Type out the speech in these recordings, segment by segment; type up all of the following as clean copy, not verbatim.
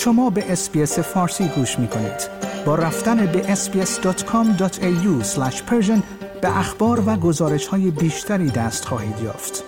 شما به اس‌بی‌اس فارسی گوش می‌کنید. با رفتن به sbs.com.au/persian به اخبار و گزارش‌های بیشتری دست خواهید یافت.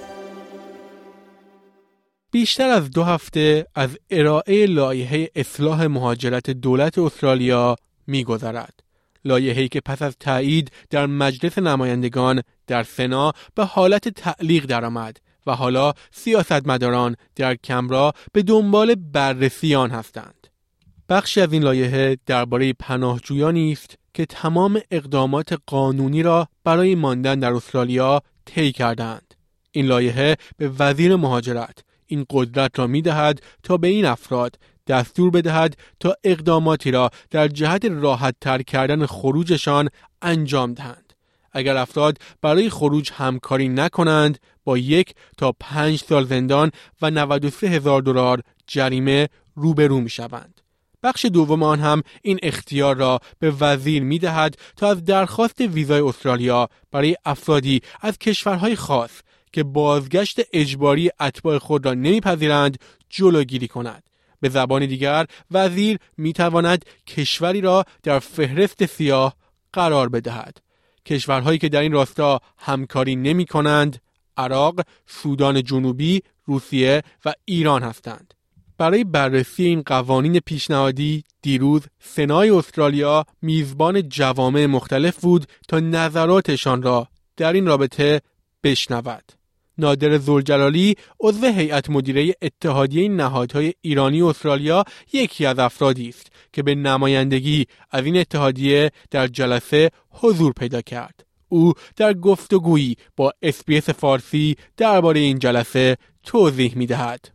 بیشتر از 2 هفته از ارائه لایحه اصلاح مهاجرت دولت استرالیا می‌گذرد. لایحه‌ای که پس از تایید در مجلس نمایندگان در سنا به حالت تعلیق درآمد و حالا سیاستمداران در کمبرا به دنبال بررسی آن هستند. بخشی از این لایحه درباره پناهجویانی است که تمام اقدامات قانونی را برای ماندن در استرالیا طی کردند. این لایحه به وزیر مهاجرت این قدرت را می‌دهد تا به این افراد دستور بدهد تا اقداماتی را در جهت راحت تر کردن خروجشان انجام دهند. اگر افراد برای خروج همکاری نکنند با 1 تا 5 سال زندان و $93,000 جریمه روبرو می شوند. بخش دوم آن هم این اختیار را به وزیر می دهد تا از درخواست ویزای استرالیا برای افرادی از کشورهای خاص که بازگشت اجباری اتباع خود را نمیپذیرند جلوگیری کند. به زبان دیگر وزیر می تواند کشوری را در فهرست سیاه قرار بدهد. کشورهایی که در این راستا همکاری نمی کنند عراق، سودان جنوبی، روسیه و ایران هستند. برای بررسی این قوانین پیشنهادی دیروز سنای استرالیا میزبان جوامع مختلف بود تا نظراتشان را در این رابطه بشنود. نادر ذوالجلالی عضو هیئت مدیره اتحادیه نهادهای ایرانی استرالیا یکی از افرادی است که به نمایندگی از این اتحادیه در جلسه حضور پیدا کرد. او در گفتگویی با اس‌بی‌اس فارسی درباره این جلسه توضیح می‌دهد.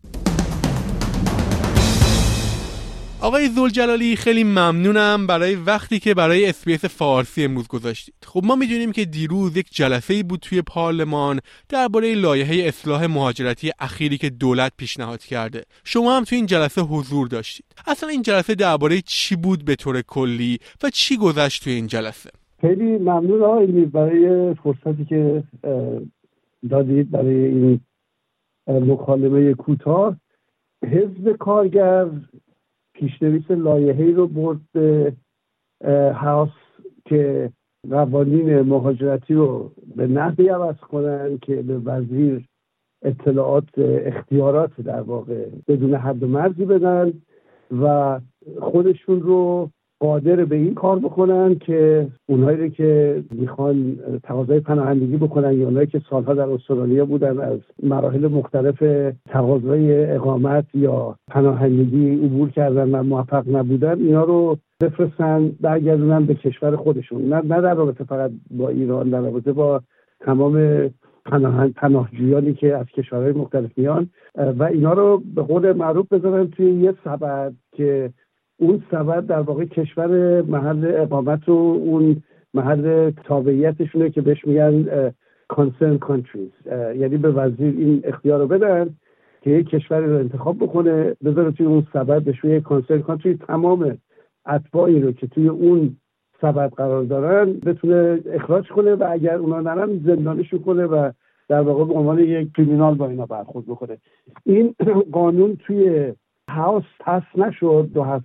آقای ذوالجلالی خیلی ممنونم برای وقتی که برای اس‌بی‌اس فارسی امروز گذاشتید. خب ما می‌دونیم که دیروز یک جلسه‌ای بود توی پارلمان درباره لایحه اصلاح مهاجرتی اخیری که دولت پیشنهاد کرده. شما هم توی این جلسه حضور داشتید. اصلا این جلسه درباره چی بود به طور کلی و چی گذشت توی این جلسه؟ خیلی ممنون آقای برای فرصتی که دادید برای این مکالمه کوتاه. حزب کارگر پیشنویس لایحه‌ای رو برد به هاوس که قوانین مهاجرتی رو به نحوی عوض کنن که به وزیر اختیارات در واقع بدون حد و مرزی بدن و خودشون رو قادر به این کار بکنن که اونهایی رو که میخوان تقاضای پناهندگی بکنن یا اونهایی که سالها در استرالیا بودن از مراحل مختلف تقاضای اقامت یا پناهندگی عبور کردن و موفق نبودن، اینا رو بفرستن برگردونن به کشور خودشون. نه در رابطه فقط با ایران، در رابطه با تمام پناهجویانی که از کشورهای مختلف میان و اینا رو به قول معروف بذارن توی یه سبد که اون سبد در واقع کشور محل اقامت و اون محل تابعیتشونه که بهش میگن concerned countries، یعنی به وزیر این اختیار رو بدن که یک کشوری رو انتخاب بکنه، بذاره توی اون سبد بهش میگن concerned countries، تمام اتباعی رو که توی اون سبد قرار دارن بتونه اخراج کنه و اگر اونا نرن زندانشون کنه و در واقع به عنوان یک کریمینال با اینا برخورد بکنه. این قانون توی هاوس پس نشد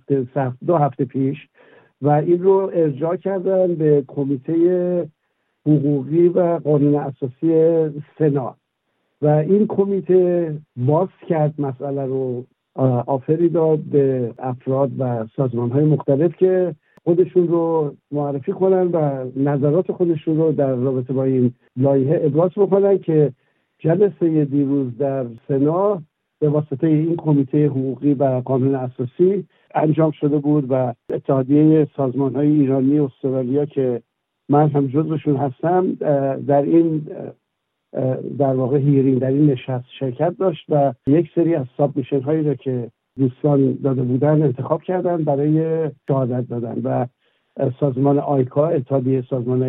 دو هفته پیش و این رو ارجاع کردن به کمیته حقوقی و قانون اساسی سنا و این کمیته باز کرد مسئله رو، آفری داد به افراد و سازمان‌های مختلف که خودشون رو معرفی کنن و نظرات خودشون رو در رابطه با این لایحه ابراز بکنن که جلسه دیروز در سنا به واسطه این کمیته حقوقی و قانون اساسی انجام شده بود و اتحادیه سازمان‌های ایرانی استرالیا که من هم جزوشون هستم در این در واقع هیرینگ، در این نشست شرکت داشت و یک سری از سابمیشن هایی رو که دوستان داده بودن انتخاب کردن برای شهادت دادن و سازمان آیکا، اتحادیه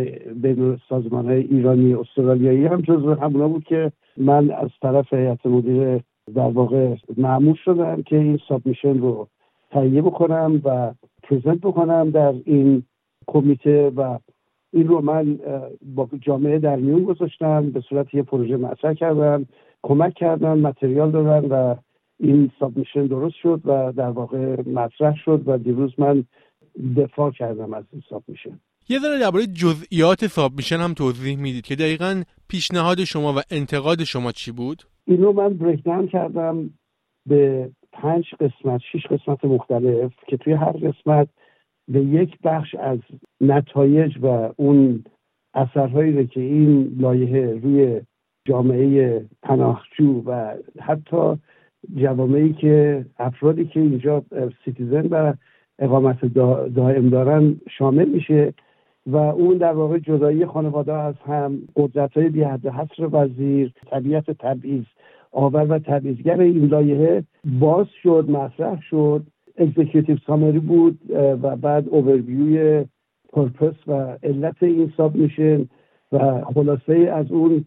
سازمان‌های ایرانی استرالیایی هم جزو همونا بود که من از طرف هیئت مدیره در واقع مأمور شدم که این سابمیشن رو تهیه بکنم و پرزنت بکنم در این کمیته و این رو من با جامعه در میون گذاشتم، به صورت یه پروژه مطرح کردم، کمک کردن، متریال دادن و این سابمیشن درست شد و در واقع مطرح شد و دیروز من دفاع کردم از این سابمیشن. یه ذره درباره جزئیات سابمیشن هم توضیح میدید که دقیقاً پیشنهاد شما و انتقاد شما چی بود؟ اینو من بریک داون کردم به 6 قسمت مختلف که توی هر قسمت به یک بخش از نتایج و اون اثرهایی رو که این لایحه روی جامعه پناهجو و حتی جوامعی که افرادی که اینجا سیتیزن و اقامت دائم دارن شامل میشه و اون در واقع جدایی خانواده از هم، قدرت‌های بی‌حد و حصر وزیر، طبیعت تبعیض آور و تبعیضگر این لایحه باز شد، مطرح شد. اکزیکیوتیو سامری بود و بعد اوورویوی پرپس و علت این سابمیشن و خلاصه از اون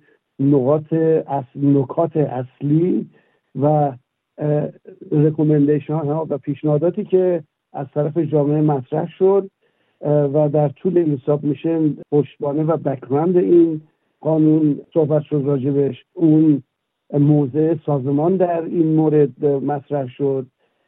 نکات اصلی و ریکومندیشن ها و پیشنهاداتی که از طرف جامعه مطرح شد و در طول این سابمیشن پشتوانه و بک‌گراند این قانون صحبت شد راجبش. اون موضع سازمان در این مورد مطرح شد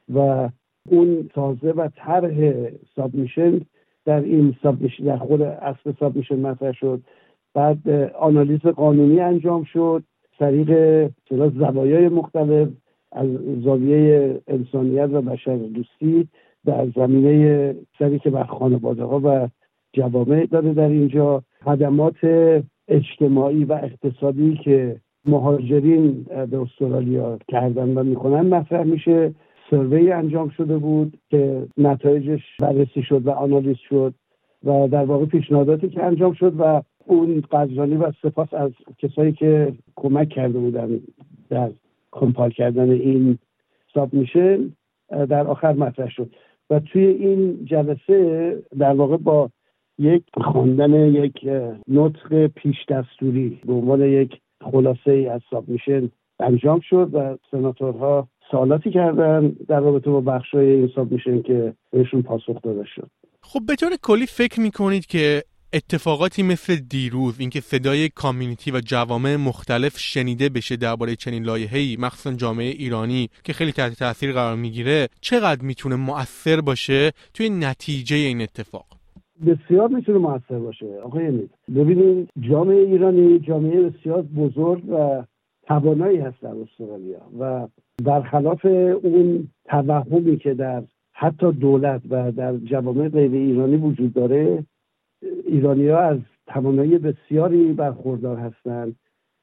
و اون سازه و طرح سابمیشن در این سابمیشن در خود اصل سابمیشن مطرح شد. بعد آنالیز قانونی انجام شد طریق زوایای مختلف از زاویه انسانیت و بشردوستی در زمینه سری که بر خانواده ها و جوامع داده در اینجا، خدمات اجتماعی و اقتصادی که مهاجرین به استرالیا کردن و میکنن مطرح میشه. سروی انجام شده بود که نتایجش بررسی شد و آنالیز شد و در واقع پیشنهاداتی که انجام شد و اون قدردانی و سپاس از کسایی که کمک کرده بودن در کمپایل کردن این سابمیشن در آخر مطرح شد و توی این جلسه در واقع با یک خواندن یک نطق پیش دستوری به عنوان یک خلاصه از سابمیشن انجام شد و سناتورها سوالاتی کردن در رابطه با بخشای این سابمیشن که بهشون پاسخ داده شد. خب به طور کلی فکر میکنید که اتفاقاتی مثل دیروز، اینکه صدای کامیونیتی و جوامع مختلف شنیده بشه درباره چنین لایحه‌ای، مخصوصا جامعه ایرانی که خیلی تحت تاثیر قرار میگیره، چقدر میتونه مؤثر باشه توی نتیجه این اتفاق؟ بسیار میتونه مؤثر باشه آقای امید. ببینید جامعه ایرانی جامعه بسیار بزرگ و توانایی هست در استرالیا و برخلاف اون توهمی که در حتی دولت و در جوامع غیر ایرانی وجود داره، ایرانی‌ها از توانایی بسیاری برخوردار هستند.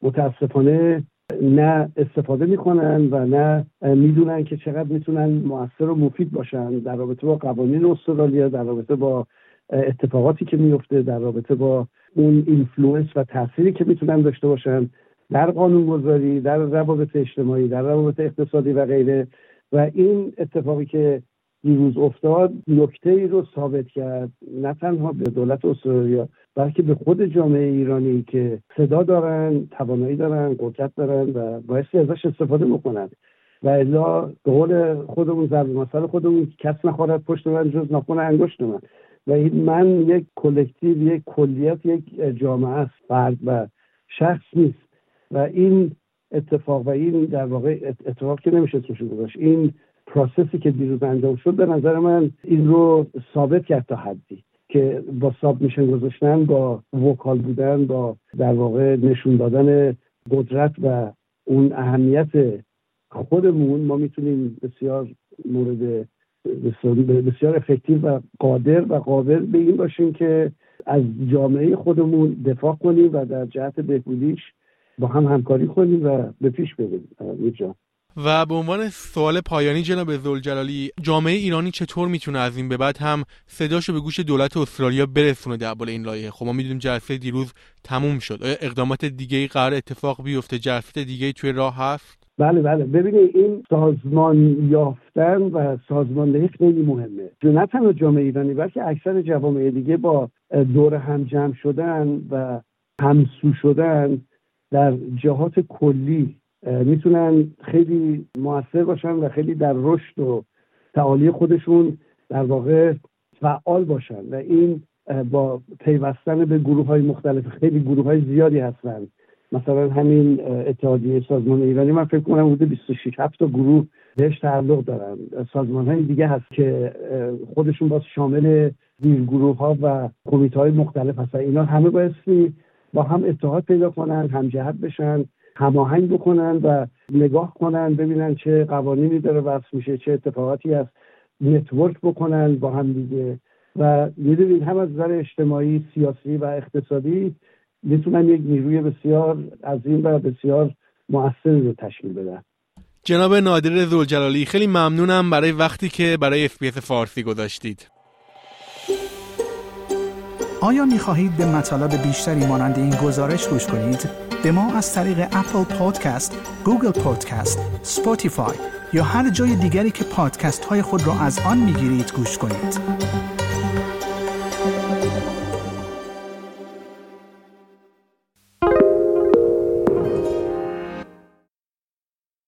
متاسفانه نه استفاده میکنن و نه میدونن که چقدر میتونن مؤثر و مفید باشن در رابطه با قوانین استرالیا، در رابطه با اتفاقاتی که میفته، در رابطه با اون اینفلوئنس و تأثیری که میتونن داشته باشن در قانونگذاری، در روابط اجتماعی، در روابط اقتصادی و غیره. و این اتفاقی که دیروز افتاد نکته‌ای رو ثابت کرد، نه تنها به دولت استرالیا بلکه به خود جامعه ایرانی که صدا دارن، توانایی دارن، قدرت دارن و بایستی ازش استفاده بکنن. و الا به قول خودمون ضرب المثل خودمون کس نخورد پشت من جز ناخن انگشت من. و این من یک کلکتیو، یک کلیت، یک جامعه است، فرد و شخص نیست. و این اتفاق و این در واقع اتفاق که نمیشه توش گذاشت، این پروسسی که دیروز انجام شد به نظر من این رو ثابت کرد تا حدی که با سابمیشن گذاشتن، با وکال بودن، با در واقع نشون دادن قدرت و اون اهمیت خودمون، ما میتونیم بسیار بسیار افکتیو و قادر و قابل به این باشیم که از جامعه خودمون دفاع کنیم و در جهت بهبودیش با هم همکاری کنیم و به پیش بریم. و به عنوان سوال پایانی جناب ذوالجلالی، جامعه ایرانی چطور میتونه از این به بعد هم صداشو به گوش دولت استرالیا برسونه درباره این لایحه؟ خب ما میدونیم جلسه دیروز تموم شد، آیا اقدامات دیگه‌ای قرار اتفاق بیفته؟ جلسه دیگه‌ای توی راه هست؟ بله ببینید این سازمان یافتن و سازماندهی خیلی مهمه. نه تنها جامعه ایرانی بلکه اکثر جوامع دیگه با دور هم جمع شدن و همسو شدن در جهات کلی میتونن خیلی موثر باشن و خیلی در رشد و تعالی خودشون در واقع فعال باشن. و این با پیوستن به گروه‌های مختلف، خیلی گروه‌های زیادی هستن مثلا همین اتحادیه سازمان ایرانی من فکر کنم حدود 26-7 تا گروه بهش تعلق دارن. سازمان‌های دیگه هست که خودشون باز شامل زیرگروه‌ها و کمیته‌های مختلف هستن. اینا همه بایستی با هم اتحاد پیدا کنن، هم جهت بشن، هماهنگ بکنن و نگاه کنن ببینن چه قوانینی داره وضع میشه، چه اتفاقاتی هست، نتورک بکنن با هم دیگه و میدونید هم از نظر اجتماعی، سیاسی و اقتصادی میتونن یک نیروی بسیار عظیم و بسیار مؤثری رو تشکیل بدن. جناب نادر ذوالجلالی، خیلی ممنونم برای وقتی که برای اس‌بی‌اس فارسی گذاشتید. آیا می‌خواهید به مطالب بیشتری مانند این گزارش گوش کنید؟ به ما از طریق اپل پادکست، گوگل پادکست، اسپاتیفای یا هر جای دیگری که پادکست های خود را از آن میگیرید گوش کنید.